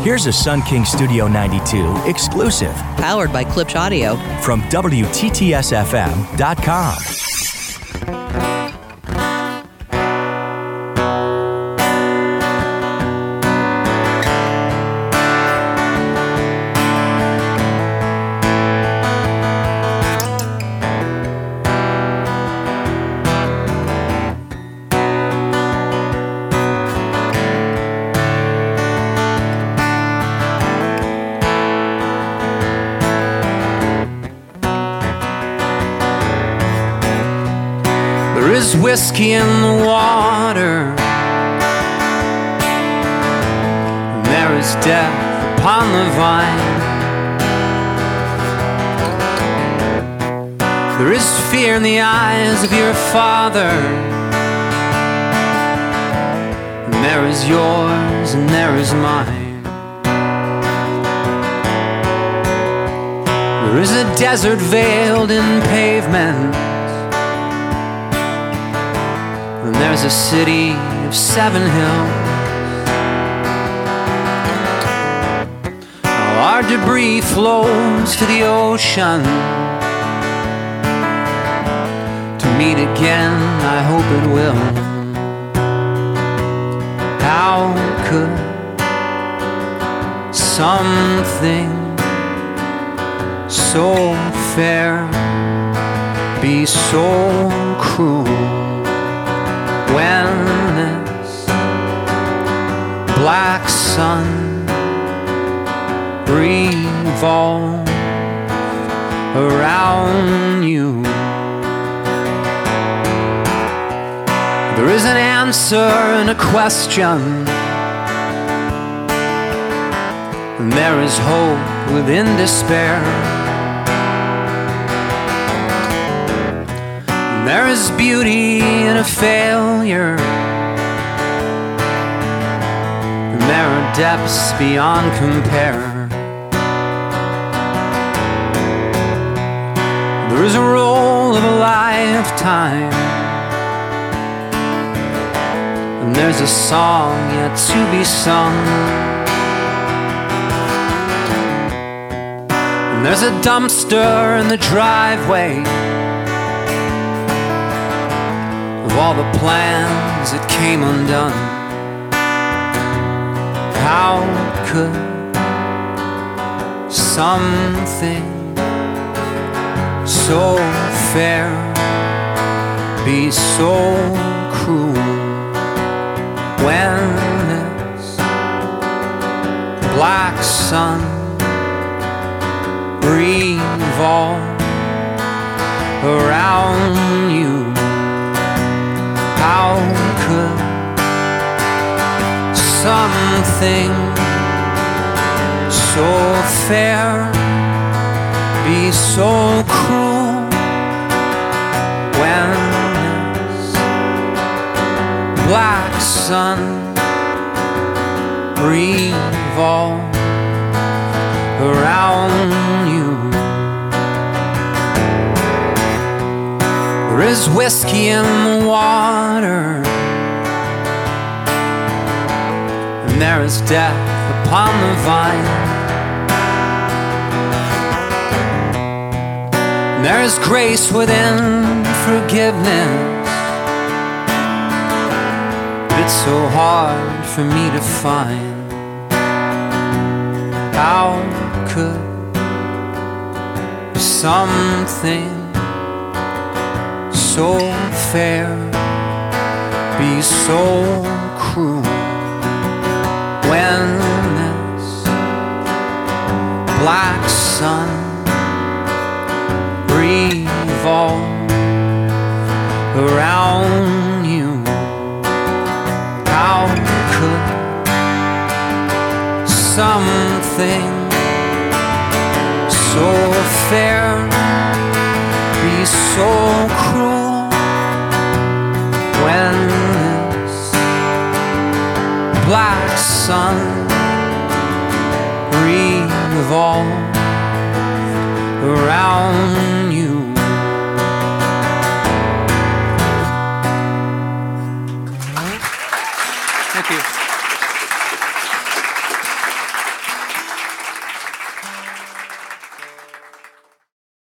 Here's a Sun King Studio 92 exclusive Powered by Klipsch Audio. from WTTSFM.com. There is whiskey in the water, and there is death upon the vine. There is fear in the eyes of your father, and there is yours and there is mine. There is a desert veiled in pavement, and there's a city of 7 hills. All our debris flows to the ocean, to meet again, I hope it will. How could something so fair be so cruel? When this black sun revolves around you, there is an answer and a question, and there is hope within despair. There is beauty in a failure, and there are depths beyond compare. There is a role of a lifetime, and there's a song yet to be sung. And there's a dumpster in the driveway of all the plans that came undone. How could something so fair be so cruel? When this black sun revolves around you, how could something so fair be so cruel? When this black sun revolves around you, there is whiskey in the water, and there is death upon the vine. And there is grace within forgiveness, but it's so hard for me to find. How could something so fair be so cruel? When this black sun revolves around you, how could something so fair be so cruel? When this black sun revolves around you. Thank you.